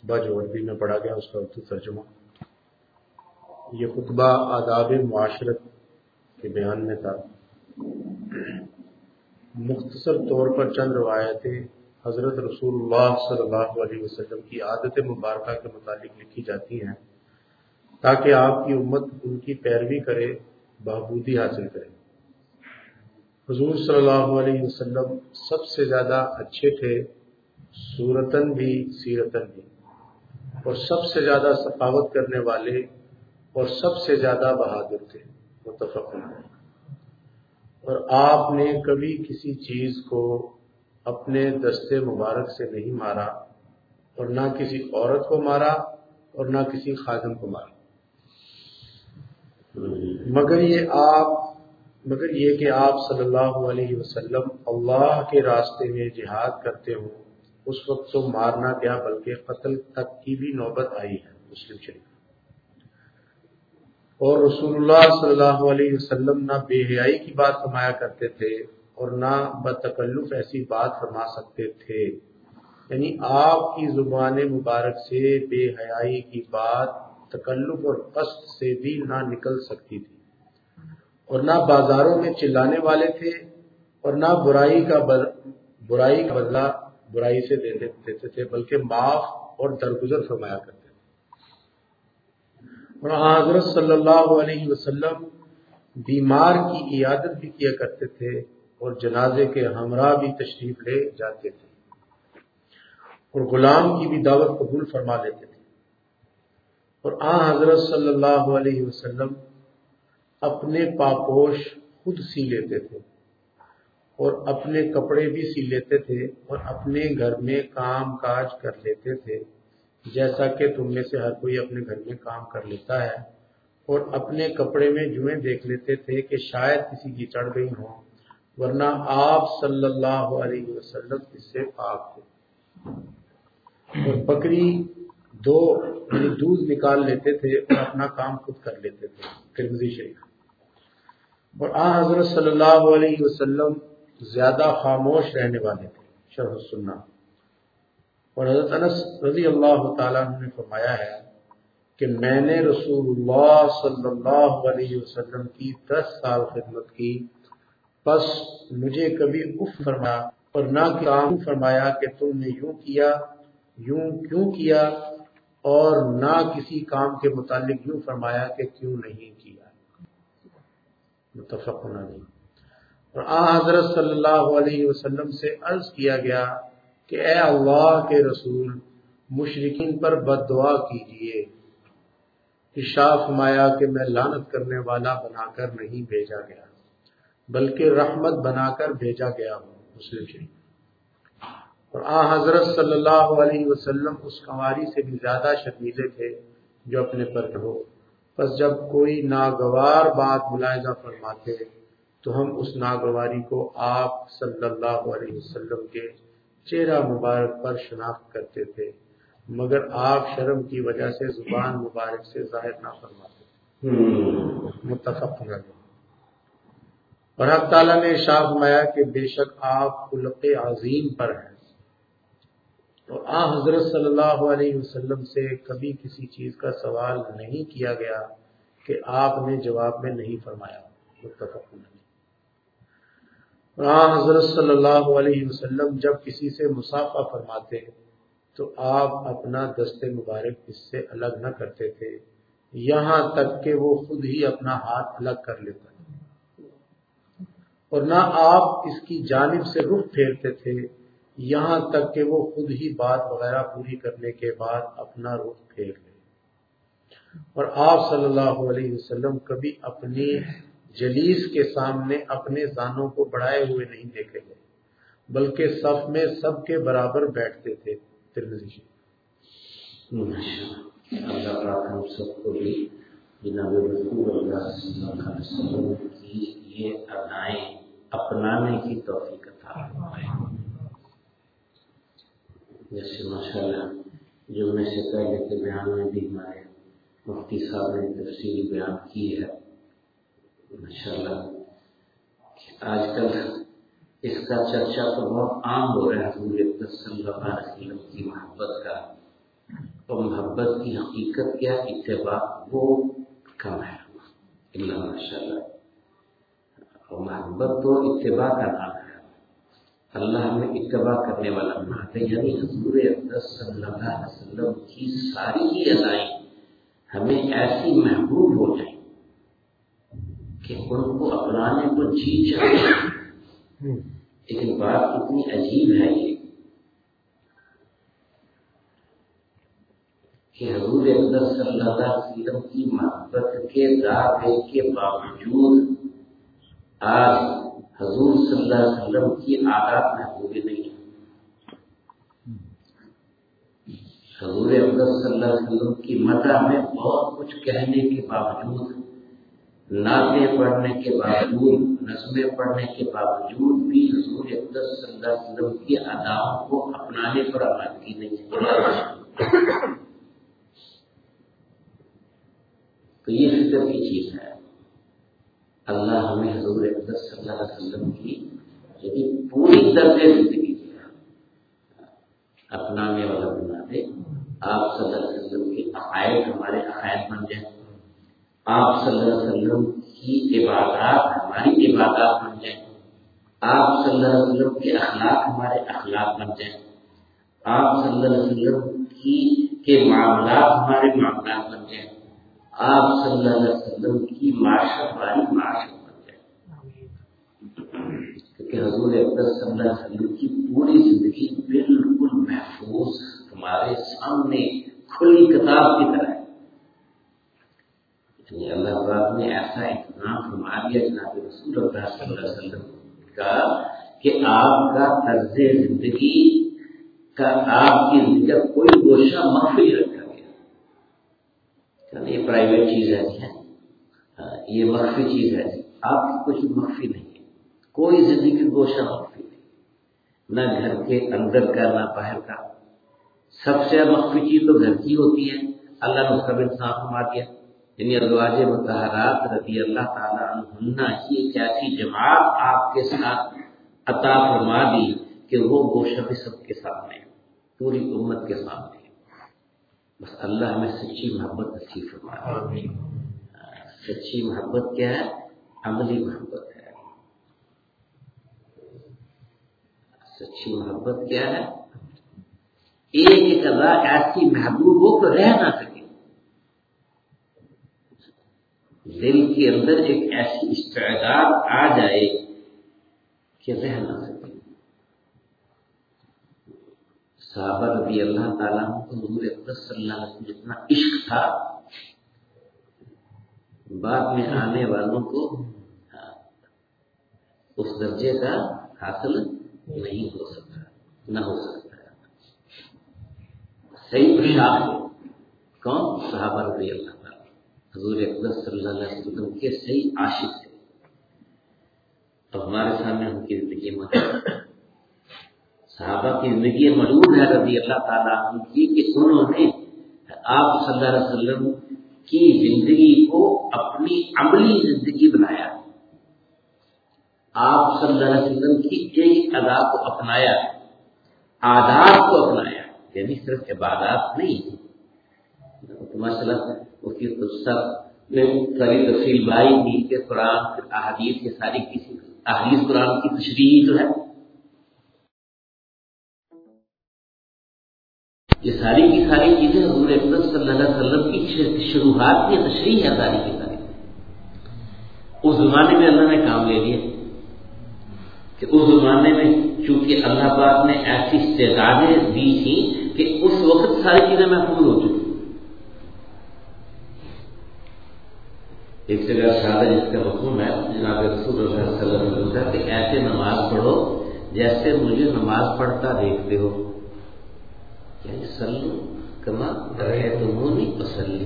خطبہ جو عربی میں پڑھا گیا اس کا اردو ترجمہ۔ یہ خطبہ آداب معاشرت کے بیان میں تھا۔ مختصر طور پر چند روایتیں حضرت رسول اللہ صلی اللہ علیہ وسلم کی عادت مبارکہ کے متعلق لکھی جاتی ہیں تاکہ آپ کی امت ان کی پیروی کرے، بہبودی حاصل کرے۔ حضور صلی اللہ علیہ وسلم سب سے زیادہ اچھے تھے، صورتاً بھی سیرتاً بھی، اور سب سے زیادہ سخاوت کرنے والے اور سب سے زیادہ بہادر تھے، متفق علیہ۔ اور آپ نے کبھی کسی چیز کو اپنے دستے مبارک سے نہیں مارا، اور نہ کسی عورت کو مارا اور نہ کسی خادم کو مارا، مگر یہ کہ آپ صلی اللہ علیہ وسلم اللہ کے راستے میں جہاد کرتے ہوں، اس وقت تو مارنا کیا بلکہ قتل تک کی بھی نوبت آئی ہے، مسلم شریف۔ اور رسول اللہ صلی اللہ علیہ وسلم نہ بے حیائی کی بات فرمایا کرتے تھے اور نہ بتکلف ایسی بات فرما سکتے تھے، یعنی آپ کی زبان مبارک سے بے حیائی کی بات تکلف اور قصد سے بھی نہ نکل سکتی تھی، اور نہ بازاروں میں چلانے والے تھے، اور نہ برائی کا بدلہ برائی سے دیتے تھے، بلکہ معاف اور درگزر فرمایا کرتے تھے۔ اور حضرت صلی اللہ علیہ وسلم بیمار کی عیادت بھی کیا کرتے تھے اور جنازے کے ہمراہ بھی تشریف لے جاتے تھے، اور غلام کی بھی دعوت قبول فرما لیتے تھے۔ اور حضرت صلی اللہ علیہ وسلم اپنے پاپوش خود سی لیتے تھے اور اپنے کپڑے بھی سی لیتے تھے اور اپنے گھر میں کام کاج کر لیتے تھے، جیسا کہ تم میں سے ہر کوئی اپنے گھر میں کام کر لیتا ہے، اور اپنے کپڑے میں جوئیں دیکھ لیتے تھے کہ شاید کسی کی چڑھ گئی ہوں، ورنہ آپ صلی اللہ علیہ وسلم اس سے پاک تھے۔ اور بکری دودھ نکال لیتے تھے اور اپنا کام خود کر لیتے تھے، ترمذی شریف۔ اور حضرت صلی اللہ علیہ وسلم زیادہ خاموش رہنے والے تھے، شرح السنہ۔ اور حضرت انس رضی اللہ تعالیٰ عنہ نے فرمایا ہے کہ میں نے رسول اللہ صلی اللہ علیہ وسلم کی 10 سال خدمت کی، پس مجھے کبھی اف فرمایا اور نہ کام فرمایا کہ تم نے یوں کیوں کیا، اور نہ کسی کام کے متعلق یوں فرمایا کہ کیوں نہیں کیا، متفق علیہ۔ اور حضرت صلی اللہ علیہ وسلم سے عرض کیا گیا کہ اے اللہ کے رسول، مشرکین پر بد دعا کیجئے۔ ارشاد فرمایا کہ میں لعنت کرنے والا بنا کر نہیں بھیجا گیا، بلکہ رحمت بنا کر بھیجا گیا ہوں، مسلم شریف۔ اور حضرت صلی اللہ علیہ وسلم اس کنواری سے بھی زیادہ شرمیلے تھے جو اپنے پر ہو، پس جب کوئی ناگوار بات ملاحظہ فرماتے تو ہم اس ناگواری کو آپ صلی اللہ علیہ وسلم کے چہرہ مبارک پر شناخت کرتے تھے، مگر آپ شرم کی وجہ سے زبان مبارک سے ظاہر نہ فرماتے، متفق علیہ۔ اور حق تعالیٰ نے ارشاد فرمایا کہ بے شک آپ خلق عظیم پر ہیں۔ اور حضرت صلی اللہ علیہ وسلم سے کبھی کسی چیز کا سوال نہیں کیا گیا کہ آپ نے جواب میں نہیں فرمایا، متفق علیہ۔ اور حضرت صلی اللہ علیہ وسلم جب کسی سے مصافحہ فرماتے تو آپ اپنا دست مبارک اس سے الگ نہ کرتے تھے، یہاں تک کہ وہ خود ہی اپنا ہاتھ الگ کر لیتا، اور نہ آپ اس کی جانب سے رخ پھیرتے تھے یہاں تک کہ وہ خود ہی بات وغیرہ پوری کرنے کے بعد اپنا رخ پھیر لے۔ اور آپ صلی اللہ علیہ وسلم کبھی اپنی جلیس کے سامنے اپنے زانوں کو بڑھائے ہوئے نہیں دیکھے گئے، بلکہ صف میں سب کے برابر بیٹھتے تھے، ترمذی۔ اللہ پاک ہم سب کو بھی جناب رسول اللہ صلی اللہ علیہ وسلم کی یہ ادائیں اپنانے کی توفیق عطا فرمائے۔ جیسے ماشاءاللہ جمعے سے پہلے کے بیان میں بھی ہمارے مفتی صاحب نے تفصیلی بیان کی ہے، ماشاءاللہ آج کل اس کا چرچا تو بہت عام ہو رہا ہے، حضور صلی اللہ علیہ وسلم کی محبت کا، اور محبت کی حقیقت کیا اتباع وہ کم ہے اللہ ماشاء اللہ. اور محبت تو اتباع کا نام ہے. اللہ ہمیں اتباع کرنے والا بناتے یعنی حضور اقدس صلی اللہ علیہ وسلم کی ساری ہی ادائیں ہمیں ایسی محبوب ہو جائیں کہ ان کو اپنانے کو جی چاہے. لیکن بات اتنی عجیب ہے یہ کہ حضور اقدس صلی اللہ علیہ وسلم کی محبت کے دعوے کے باوجود آج حضور صلی اللہ علیہ وسلم کی عادات محبوبی نہیں ہے. حضور اقدس صلی اللہ علیہ وسلم کی مدح میں بہت کچھ کہنے کے باوجود، نعتیں پڑھنے کے باوجود، نظمیں پڑھنے کے باوجود بھی حضور اقدس صلی اللہ علیہ وسلم کی اداؤں کو اپنانے پر آمادگی نہیں ہے. تو یہ فکر کی چیز ہے. اللہ ہمیں حضور اقدس صلی اللہ علیہ وسلم کی یعنی پوری طرز زندگی اپنانے والا بنا دے. آپ صلی اللہ علیہ وسلم کی عقائد ہمارے عقائد بن جائیں. آپ صلی اللہ علیہ وسلم کی عبادات ہماری عبادات بن جائیں. آپ صلی اللہ علیہ وسلم کے اخلاق ہمارے اخلاق بن جائیں. آپ صلی اللہ علیہ وسلم کے معاملات ہمارے معاملات بن جائیں. آپ صلی اللہ علیہ وسلم کی معاشرت والی معاشرت بن جائے. کیونکہ حضور اقدس صلی اللہ علیہ وسلم کی پوری زندگی بالکل محفوظ ہمارے سامنے کھلی کتاب کی طرح ہے. یعنی اللہ پاک نے ایسا انتظام فرما دیا جناب رسول اللہ صلی اللہ علیہ وسلم کا کہ آپ کا طرز زندگی کا آپ کی زندگی کا کوئی گوشہ مخفی رکھا گیا. یہ پرائیویٹ چیز ہے جی، یہ مخفی چیز ہے جی. آپ کی کچھ مخفی نہیں ہے، کوئی زندگی گوشہ مخفی نہیں، نہ گھر کے اندر کا نہ باہر کا. سب سے مخفی چیز تو گھر کی ہوتی ہے. اللہ نے اس کا بھی انصاف فرما دیا. یعنی ازواج مطہرات رضی اللہ تعالیٰ عنہن کی ایک ایسی جماعت آپ کے ساتھ عطا فرما دی کہ وہ گوشہ بھی سب کے سامنے ہے، پوری امت کے سامنے. بس اللہ ہمیں سچی محبت نصیب فرمائے. سچی محبت کیا ہے؟ عملی محبت ہے. سچی محبت کیا ہے؟ ایک ایک ادا ایسی محبوب ہو کہ رہ نہ سکے. دل کے اندر ایک ایسی استعداد آ جائے کہ رہ نہ سکے. صحابہ رضی اللہ تعالیٰ کو حضور اقدس صلی اللہ علیہ وسلم جتنا عشق تھا بعد میں آنے والوں کو اس درجے کا حاصل نہیں ہو سکتا، نہ ہو سکتا. صحیح پوشاک کون؟ صحابہ رضی اللہ تعالیٰ حضور اقدس صلی اللہ علیہ وسلم کے صحیح عاشق تھے. تو ہمارے سامنے ان کی زندگی میں صحابہ کی زندگی ملعون ہے رضی اللہ تعالیٰ عنہ کی کہ انہوں نے آپ صلی اللہ علیہ وسلم کی زندگی کو اپنی عملی زندگی بنایا. آپ صلی اللہ علیہ وسلم کی ایک ادا کو اپنایا، عادات کو اپنایا. یعنی صرف عبادات نہیں. ماشاء اللہ سب نے ساری تفصیل بائی تھی کہ قرآن احادیث کے ساری کسی احادیث قرآن کی تشریح جو ہے یہ ساری کی ساری چیزیں حضور اقدس صلی اللہ علیہ وسلم کی شروحات کی تشریح ہے. ساری کی ساری اس زمانے میں اللہ نے کام لے لیا کہ اس زمانے میں چونکہ اللہ پاک نے ایسی استعدادیں دی تھیں کہ اس وقت ساری چیزیں محفوظ ہو چکی. ایک جگہ شادہ جس کا حکم ہے جناب رسول اللہ صلی اللہ علیہ وسلم کہ ایسے نماز پڑھو جیسے مجھے نماز پڑھتا دیکھتے ہو. یعنی صلو کما رأیتمونی اصلی،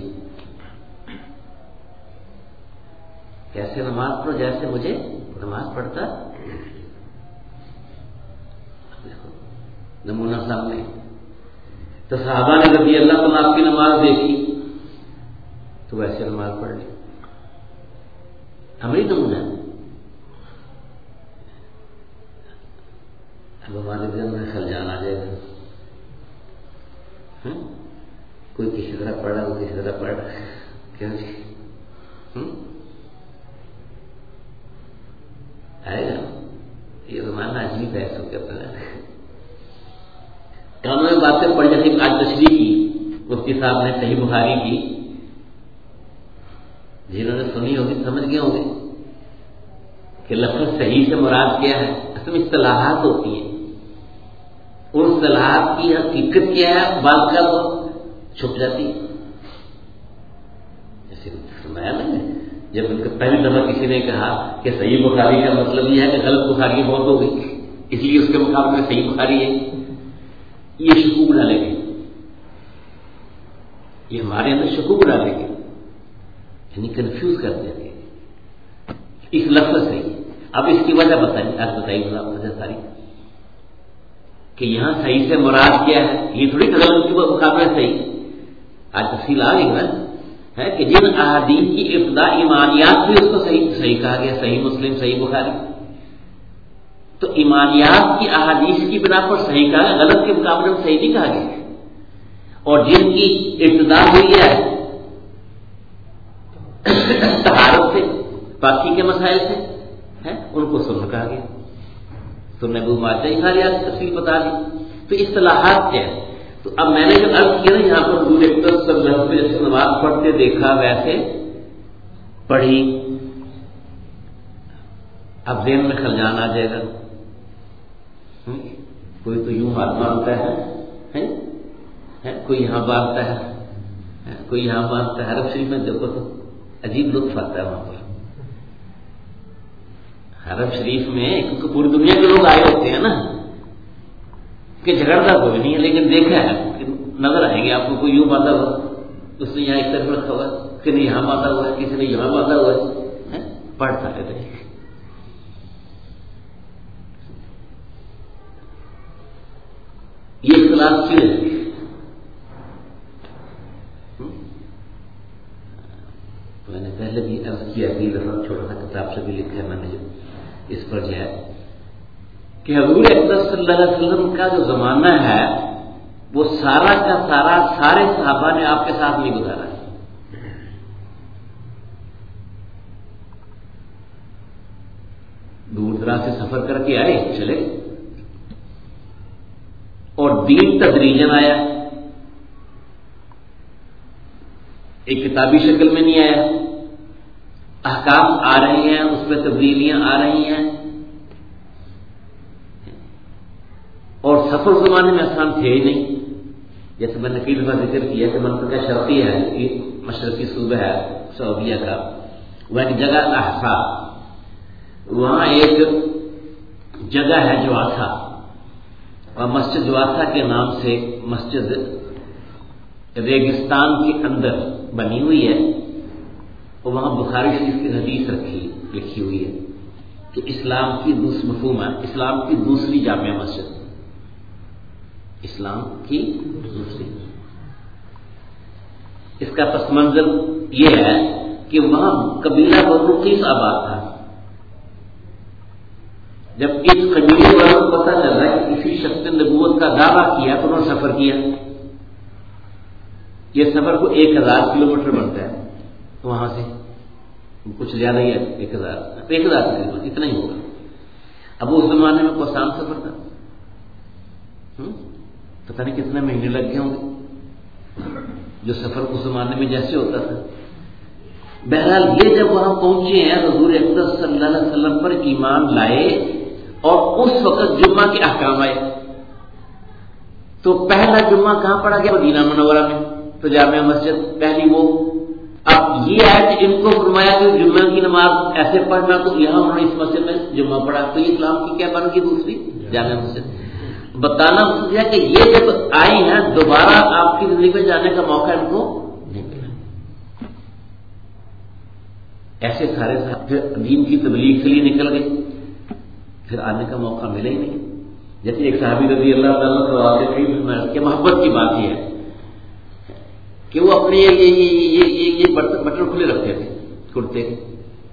کیسے نماز پڑھو جیسے مجھے نماز پڑھتا. نمونہ سامنے. تو صحابہ نے رضی اللہ تعالیٰ آپ کی نماز دیکھی تو ویسے نماز پڑھ لی. ہمیں نمونہ اب ہمارے دن میں خلجان آ جائے گا. کوئی کسی طرح پڑھ رہا ہے، کوئی کسی طرح پڑھ رہا ہے. کیا جی آئے گا یہ زمانہ عجیب ہے. سو کیا پڑھا کانوں میں باتیں پڑھ جاتی. آج تشریح کی مفتی صاحب نے صحیح بخاری کی، جنہوں نے سنی ہوگی سمجھ گئے ہوں گے کہ لفظ صحیح سے مراد کیا ہے. اصل میں اصطلاحات ہوتی ہیں، ان اصطلاحات کی حقیقت کیا ہے بعض کا وہ چھپ جاتی ہے. جیسے فرمایا نا جب ان کو پہلی دفعہ کسی نے کہا کہ صحیح بخاری کا مطلب یہ ہے کہ غلط بخاری بہت ہو گئی، اس لیے اس کے مقابلے میں صحیح بخاری ہے، یہ شکوک ڈالے گے، یہ ہمارے اندر شکوک ڈالے گے، یعنی کنفیوز کر دیں گے اس لفظ سے. اب اس کی وجہ بتائیے، آج بتائیے وجہ ساری کہ یہاں صحیح سے مراد کیا ہے. یہ تھوڑی غلط کے مقابلے صحیح. آج تفصیل آ گئی ہے کہ جن احادیث کی ابتدا ایمانیات بھی اس کو صحیح کہا گیا، صحیح مسلم، صحیح بخاری. تو ایمانیات کی احادیث کی بنا پر صحیح کہا گیا، غلط کے مقابلے میں صحیح نہیں کہا گیا. اور جن کی ابتدا ہوئی ہے طہارت سے، پاکی کے مسائل سے، ان کو سنن کہا گیا. سنن ابو ماجہ ساری تفصیل بتا دی. تو اصطلاحات کیا ہے؟ تو اب میں نے جو عرض کیا نا یہاں پر حضور اکرم صلی اللہ علیہ وسلم جیسے نماز پڑھتے دیکھا ویسے پڑھی. اب ذہن میں خلجان آ جائے گا. کوئی تو یوں ہاتھ باندھتا ہے، کوئی یہاں باندھتا ہے، کوئی یہاں باندھتا ہے. حرم شریف میں دیکھو تو عجیب لطف آتا ہے وہاں پر. حرم شریف میں کیونکہ پوری دنیا کے لوگ آئے ہوتے ہیں نا کہ جھگڑتا کوئی نہیں ہے، لیکن دیکھا ہے کہ نظر آئیں گے آپ کو کوئی یوں باندھا ہوا، اس نے یہاں ایک طرف رکھا ہوا ہے، کسی نے یہاں باندھا ہوا ہے، کسی نے یہاں باندھا ہوا ہے. پڑھتا رہتے ہیں. یہ اختلاف کیوں ہے؟ میں نے پہلے بھی عرض کیا کہ چھوٹا سا کتاب سے بھی لکھا ہے میں نے جو اس پر جو ہے کہ حضور اکرم صلی اللہ علیہ وسلم کا جو زمانہ ہے وہ سارا کا سارا سارے صحابہ نے آپ کے ساتھ نہیں گزارا. دور دراز سے سفر کر کے آئے چلے، اور دین تدریجاً آیا، ایک کتابی شکل میں نہیں آیا. احکام آ رہے ہیں، اس پہ تبدیلیاں آ رہی ہیں، اور سفر زمانے میں آسان تھے ہی نہیں. جیسے میں نے کئی دفعہ ذکر کیا کہ منطقہ شرقی ہے، یہ مشرقی صوبہ ہے سعودیہ کا، وہ ایک جگہ احسا، وہاں ایک جگہ ہے جواسا، اور مسجد جواسا کے نام سے مسجد ریگستان کے اندر بنی ہوئی ہے. اور وہاں بخاری شریف کی حدیث لکھی ہوئی ہے کہ اسلام کی مفہوم ہے، اسلام کی دوسری جامع مسجد، اسلام کی دوسری. اس کا پس منظر یہ ہے کہ وہاں قبیلہ بنو قیس آباد تھا. جب اس قبیلے والوں کو پتہ چل رہا ہے کہ کسی شخص نے نبوت کا دعویٰ کیا تو انہوں نے سفر کیا. یہ سفر کو 1000 کلومیٹر بنتا ہے وہاں سے، کچھ زیادہ ہی ہے، 1000 تقریباً اتنا ہی ہوگا. اب اس زمانے میں کوئی آسان سفر تھا، پتہ نہیں کتنے مہینے لگ گئے ہوں گے جو سفر اس زمانے میں جیسے ہوتا تھا. بہرحال یہ جب وہاں پہنچے ہیں حضور اکرم صلی اللہ علیہ وسلم پر ایمان لائے، اور اس وقت جمعہ کے احکام آئے. تو پہلا جمعہ کہاں پڑا گیا؟ مدینہ منورہ میں، تو جامع مسجد پہلی وہ. اب یہ آئے کہ ان کو فرمایا کہ جمعہ کی نماز ایسے پڑھنا، تو یہاں انہوں نے اس مسجد میں جمعہ پڑھا. تو یہ اسلام کی کیا بن گئی؟ دوسری جامع مسجد. بتانا مقصد ہے کہ یہ جب آئی ہیں دوبارہ آپ کی زندگی میں جانے کا موقع ان کو نہیں ملا. ایسے سارے پھر دین کی تبلیغ کے لیے نکل گئے، پھر آنے کا موقع ملا ہی نہیں. جیسے ایک صحابی رضی اللہ تعالیٰ کہ محبت کی بات یہ ہے کہ وہ اپنے یہ بٹن کھلے رکھتے تھے کرتے کے.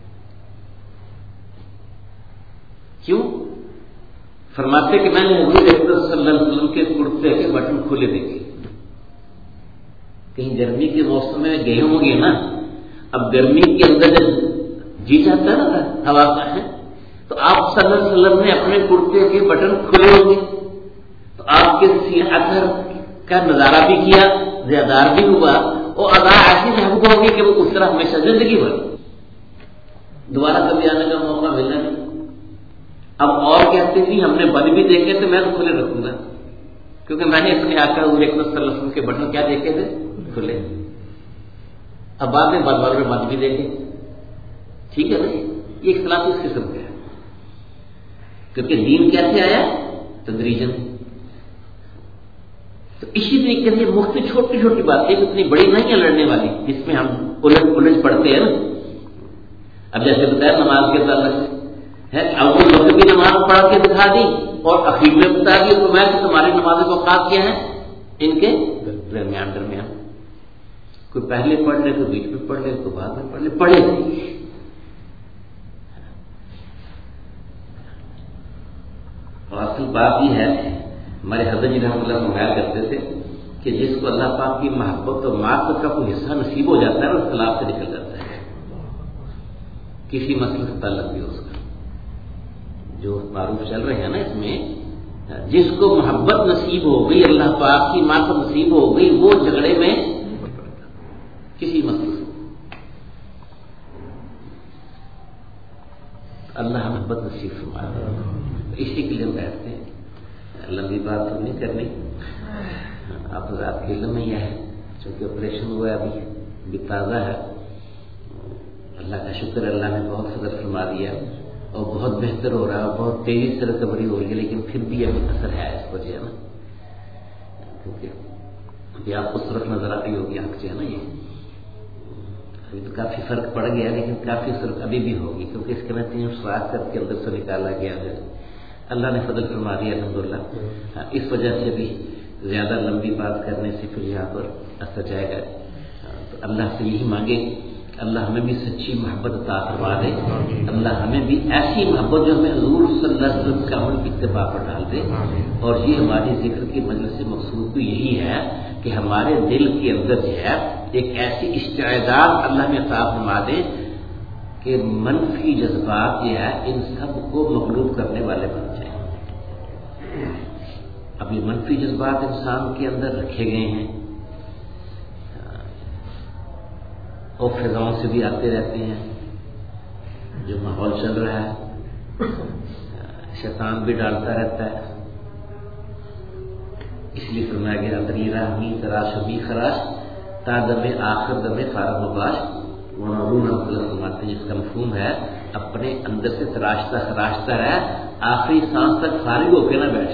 کیوں؟ فرماتے کہ میں نے حضور اکرم صلی اللہ علیہ وسلم کے کرتے کے بٹن کھلے دیکھے. کہیں گرمی کے موسم میں گئے ہوں گے نا، اب گرمی کے اندر جب جی چاہتا ہے نا ہوا کا ہے، تو آپ صلی اللہ علیہ وسلم نے اپنے کرتے کے بٹن کھلے ہوں گے، تو آپ کے سینہ اثر کا نظارہ بھی کیا، زیادار بھی ہوا، اور ادا ایسی محبوب ہوگی کہ وہ اس طرح ہمیشہ زندگی بھر دوبارہ کبھی آنے کا موقع ملنا نہیں۔ اب اور کہتے نہیں ہم نے بند بھی دیکھے تو میں تو کھلے رکھوں گا، کیونکہ میں نے اپنے آقا حضور اکرم صلی اللہ علیہ وسلم کے بٹن کیا دیکھے تھے؟ کھلے۔ اب بعد میں بد والوں نے بند بھی دیکھے، ٹھیک ہے نا، یہ اختلاف اس قسم کا ہے، کیونکہ دین کیسے آیا؟ تدریجن۔ تو اسی طریقے سے مختلف چھوٹی چھوٹی باتیں اتنی بڑی نہیں ہے لڑنے والی، جس میں ہم الجھ پڑتے ہیں نا۔ اب جیسے بتایا نماز کے تعلق ہے، اول وقت کی نماز پڑھ کے دکھا دی اور اخیر میں بتا دی تو میں کہ تمہاری نماز کا اوقات کیا ہے؟ ان کے درمیان کوئی پہلے پڑھ لے، کوئی بیچ میں پڑھ لے، کوئی بعد میں پڑھ لے، پڑھے اور اصل بات یہ ہے، ہمارے حضرت جی رحمۃ اللہ فرمایا کرتے تھے کہ جس کو اللہ پاک کی محبت اور معرفت کا کوئی حصہ نصیب ہو جاتا ہے اور اختلاف سے نکل جاتا ہے، کسی مسئلے سے تعلق بھی ہو اس کا، جو معروف چل رہے ہیں نا اس میں، جس کو محبت نصیب ہو گئی، اللہ پاک کی معرفت نصیب ہو گئی، وہ جھگڑے میں کسی مسئلے سے، اللہ محبت نصیب فرمائے۔ اسی کے لیے ہم بیٹھتے ہیں، لمبی بات تو نہیں کرنی، آپ رات کے علم میں یہ ہے، چونکہ آپریشن ہوا ہے ابھی تازہ ہے، اللہ کا شکر ہے، اللہ نے بہت فضل فرما دیا اور بہت بہتر ہو رہا ہے، بہت تیزی سے ریکوری ہو رہی ہے، لیکن پھر بھی ابھی اثر ہے اس وجہ ہے نا، کیونکہ ابھی آپ کو صورت نظر آ رہی ہوگی آنکھ سے ہے نا، یہ ابھی تو کافی فرق پڑ گیا، لیکن کافی فرق ابھی بھی ہوگی، کیونکہ اس کے میں 3 سوراخ کر کے اندر سے نکالا گیا ہے، اللہ نے فضل فرما دیا الحمدللہ۔ اس وجہ سے بھی زیادہ لمبی بات کرنے سے پھر یہاں پر اثر جائے گا، تو اللہ سے یہی مانگے کہ اللہ ہمیں بھی سچی محبت عطا فرما دے، اللہ ہمیں بھی ایسی محبت جو ہمیں حضور صلی اللہ علیہ وسلم کا عمل کی اتباع پر ڈال دے، اور یہ ہماری ذکر کی مجلس سے مقصود تو یہی ہے کہ ہمارے دل کے اندر جو ہے ایک ایسی استعداد اللہ میں عطا فرما دے کہ منفی جذبات جو ہے ان سب کو مغلوب کرنے والے بن جائیں۔ اب یہ منفی جذبات انسان کے اندر رکھے گئے ہیں اور فضاؤں سے بھی آتے رہتے ہیں، جو ماحول چل رہا ہے شیطان بھی ڈالتا رہتا ہے، اس لیے فرمایا گیا دریرہ ہی تراش بھی خراش تا دم آخر دم فارغ باش، فرماتے ہیں جس کا مفہوم ہے اپنے اندر سے تراشتا خراشتا رہے، آخری سانس تک فارغ ہو کے نہ بیٹھ،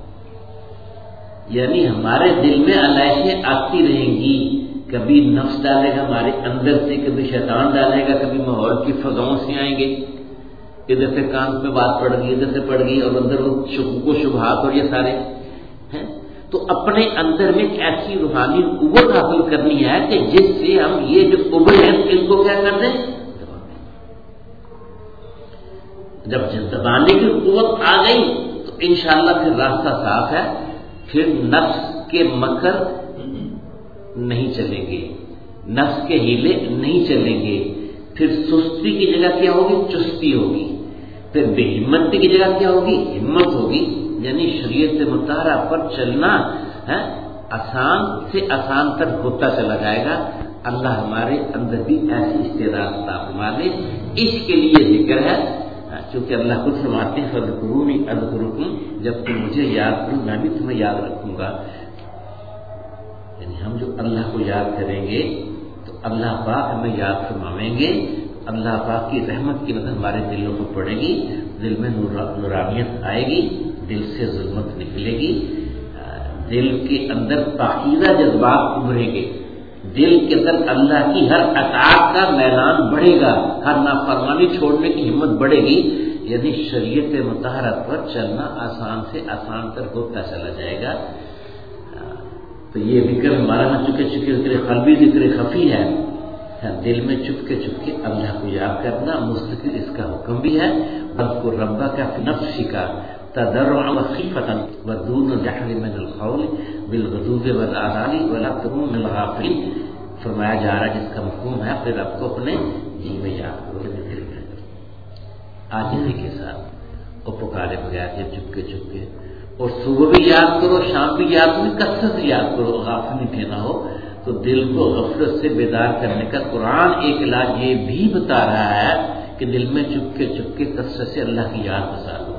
یعنی ہمارے دل میں علائشیں آتی رہیں گی، کبھی نفس ڈالے گا ہمارے اندر سے، کبھی شیطان ڈالے گا، کبھی ماحول کی فضاؤں سے آئیں گے، ادھر سے کان پہ بات پڑ گئی، ادھر سے پڑ گئی، اور اندر وہ شکوک و شبہات اور یہ سارے ہیں، تو اپنے اندر میں ایک ایسی روحانی قوت حاصل کرنی ہے کہ جس سے ہم یہ جو ابل ہیں ان کو کیا کر دیں، جب دبانے کی قوت آ گئی تو انشاءاللہ پھر راستہ صاف ہے، پھر نفس کے مکر نہیں چلیں گے، نفس کے ہیلے نہیں چلیں گے، پھر سستی کی جگہ کیا ہوگی، چستی ہوگی، پھر بے ہمتی کی جگہ کیا ہوگی، ہمت ہوگی، یعنی شریعت مطہرہ پر چلنا ہے آسان سے آسان تک ہوتا چلا جائے گا۔ اللہ ہمارے اندر بھی ایسی استعداد عطا فرما دے، اس کے لیے ذکر ہے، چونکہ اللہ خود فرماتے ہیں فاذکرونی اذکرکم، جب تم مجھے یاد کرو میں بھی تمہیں یاد رکھوں گا، یعنی ہم جو اللہ کو یاد کریں گے تو اللہ پاک ہمیں یاد فرمائیں گے، اللہ پاک کی رحمت کی نظر ہمارے دلوں کو پڑے گی، دل میں نورانیت آئے گی، دل سے ظلمت نکلے گی، دل کے اندر پاکیزہ جذبات ابھریں گے، دل کے اندر اللہ کی ہر اطاعت کا میدان بڑھے گا، ہر نافرمانی چھوڑنے کی ہمت بڑھے گی، یعنی شریعت مطہرہ پر چلنا آسان سے آسان تر ہوتا چلا جائے گا۔ تو یہ ذکر ہمارا نہ چکے ذکر قلبی ذکر خفی ہے، دل میں چپکے چپکے اللہ کو یاد کرنا مستقل اس کا حکم بھی ہے. وَاذْكُرْ رَبَّكَ فِي نَفْسِكَ تَضَرُّعًا وَخِيفَةً وَدُونَ الْجَهْرِ مِنَ الْقَوْلِ بِالْغُدُوِّ وَالْآصَالِ وَلَا تَكُن مِنَ الْغَافِلِينَ. فرمایا جا رہا ہے جس کا مفہوم ہے اپنے رب کو اپنے جی میں یاد کرو، عاجزی کے ساتھ اور پکارے بغیر یا چپکے چپکے. اور صبح بھی یاد کرو، شام بھی یاد کرو، کثرت سے یاد کرو، غافل نہیں نہ ہو. تو دل کو غفلت سے بیدار کرنے کا قرآن ایک علاج یہ بھی بتا رہا ہے کہ دل میں چپکے چپکے کثرت سے اللہ کی یاد بسا لو،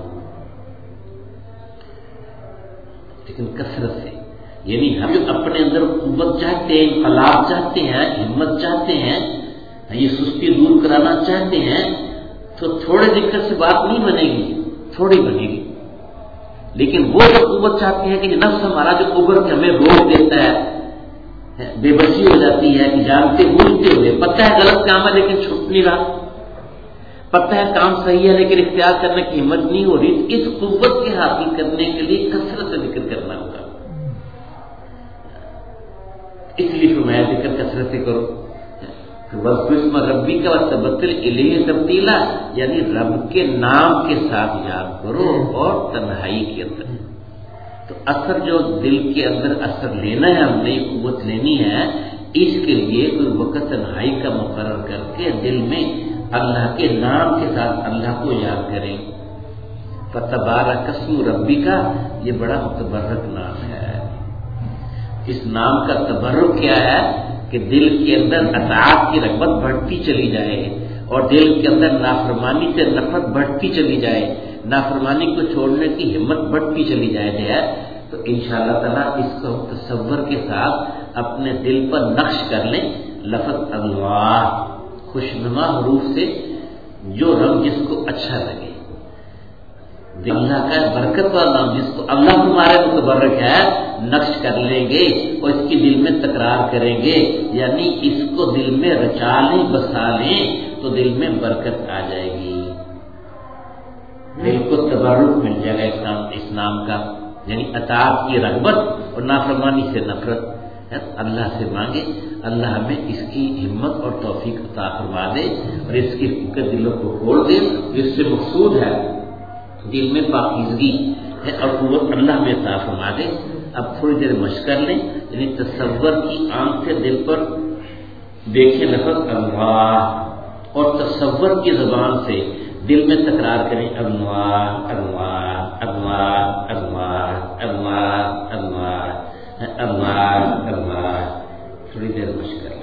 لیکن کثرت سے. یعنی ہم جو اپنے اندر قوت چاہتے ہیں، انقلاب چاہتے ہیں، ہمت چاہتے ہیں، یہ سستی دور کرانا چاہتے ہیں، تو تھوڑے دقت سے بات نہیں بنے گی، تھوڑی بنے گی. لیکن وہ جو قوت چاہتے ہیں کہ نفس ہمارا جو ابر کے ہمیں روک دیتا ہے، بے بسی ہو جاتی ہے کہ جانتے بوجھتے ہوئے پتہ ہے غلط کام ہے لیکن چھپ نہیں رہا، پتہ ہے کام صحیح ہے لیکن اختیار کرنے کی ہمت نہیں ہو رہی. اس قوت کے حاصل کرنے کے لیے کثرت سے ذکر کرنا ہوگا. اس لیے فرمایا ذکر کثرت سے کرو. وَاذْكُرِ رَبِّكَ وَتَبَتَّلْ إِلَيْهِ تَبْتِيلًا، یعنی رب کے نام کے ساتھ یاد کرو اور تنہائی کے اندر. تو اثر جو دل کے اندر اثر لینا ہے، ہم نے قوت لینی ہے، اس کے لیے کوئی وقت تنہائی کا مقرر کر کے دل میں اللہ کے نام کے ساتھ اللہ کو یاد کریں. فَتَبَارَكَ اسْمُ رَبِّكَ، یہ بڑا متبرک نام ہے. اس نام کا تبرک کیا ہے کہ دل کے اندر اطاعت کی رغبت بڑھتی چلی جائے اور دل کے اندر نافرمانی سے نفرت بڑھتی چلی جائے، نافرمانی کو چھوڑنے کی ہمت بڑھتی چلی جائے. تو انشاءاللہ تعالیٰ اس کو تصور کے ساتھ اپنے دل پر نقش کر لیں. لفظ اللہ خوشنما حروف سے جو رنگ جس کو اچھا لگے، اللہ کا برکت والا نام جس کو اللہ ہمارے متبرک ہے، نقش کر لیں گے اور اس کی دل میں تکرار کریں گے. یعنی اس کو دل میں رچا لیں، بسا لیں تو دل میں برکت آ جائے گی، دل کو تبرک مل جائے گا اس نام کا. یعنی اطاعت کی رغبت اور نافرمانی سے نفرت. اللہ سے مانگے اللہ ہمیں اس کی ہمت اور توفیق عطا فرما دے اور اس کی دلوں کو کھول دے. اس سے مقصود ہے دل میں پاکیزگی ہے اور قوت اللہ میں عطا فرما دے. اب تھوڑی دیر مشق کر لیں، یعنی تصور کی آنکھ سے دل پر دیکھیں لفظ اللہ اور تصور کی زبان سے دل میں تکرار کریں اللہ اللہ اللہ اللہ اللہ اللہ اللہ اللہ. تھوڑی دیر مشق کر لیں.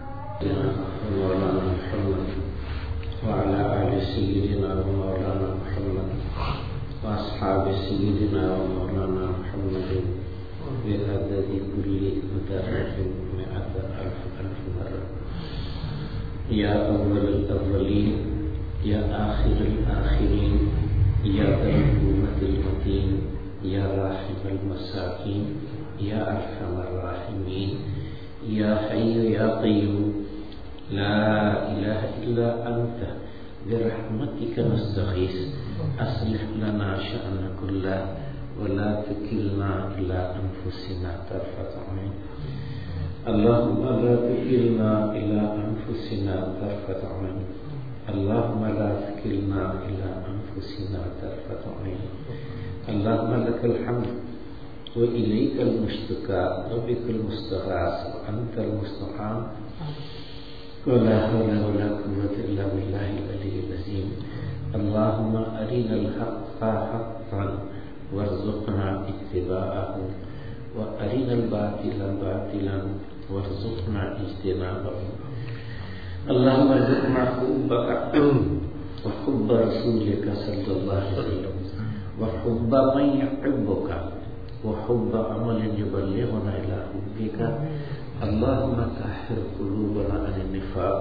مولانا محمد وعلى آل سيدنا مولانا محمد محمد وأصحاب سيدنا ومولانا محمد بعدد كل مدرج 100,000 مرة. يا أول الأولين يا آخر الآخرين يا ذا القوة المتين يا راحم المساكين يا أرحم الراحمين يا حي يا قيوم لا إله إلا أنت برحمتك نستغيث أصلح لنا شأن كله ولا تكلنا إلى أنفسنا طرفة عين. اللهم لا تكلنا إلى أنفسنا طرفة عين. اللهم لا تكلنا إلى أنفسنا طرفة عين. اللهم لك الحمد وإليك المشتكى وبك المستغاث وأنت المستعان ولا حول ولا قوة إلا بالله العلي العظيم. اللهم أرنا الحق حقا وارزقنا اتباعه وأرنا الباطل باطلا وارزقنا اجتنابه. اللهم ارزقنا حبك وحب رسولك صلى الله عليه وسلم وحب من يحبك وحب عمل يبلغنا إلى حبك. اللهم طهر قلوبنا عن النفاق.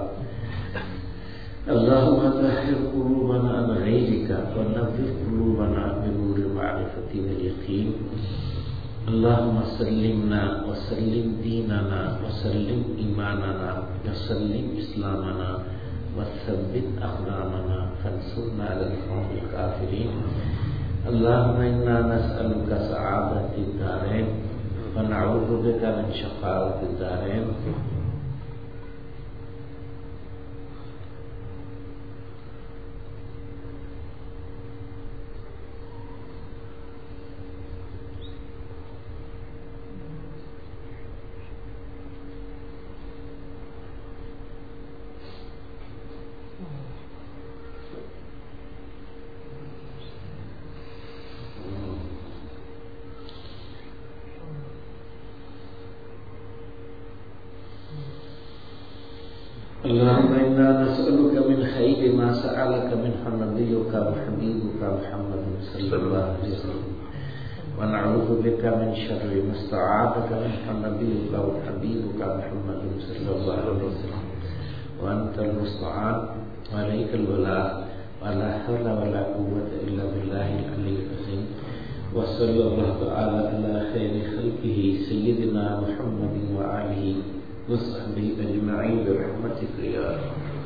اللهم طهر قلوبنا عن غيرك ونظر قلوبنا بنور المعرفة واليقين. اللهم سلمنا وسلم ديننا وسلم إيماننا وسلم إسلامنا وثبت أقدامنا فانصرنا على القوم الكافرين. اللهم إنا نسألك سعادة الدارين ونعوذ بك من شقاوة الدارين. اللهم إنا نسألك من خير ما سألك منه نبيك وحبيبك محمد صلى الله عليه وسلم ونعوذ بك من شر ما استعاذك منه نبيك وحبيبك محمد صلى الله عليه وسلم وأنت المستعان وعليك البلاغ ولا حول ولا قوة إلا بالله العلي العظيم. وصلى الله تعالى على خير خلقه سيدنا محمد وآله وصحبه أجمعين برحمتك يا رب.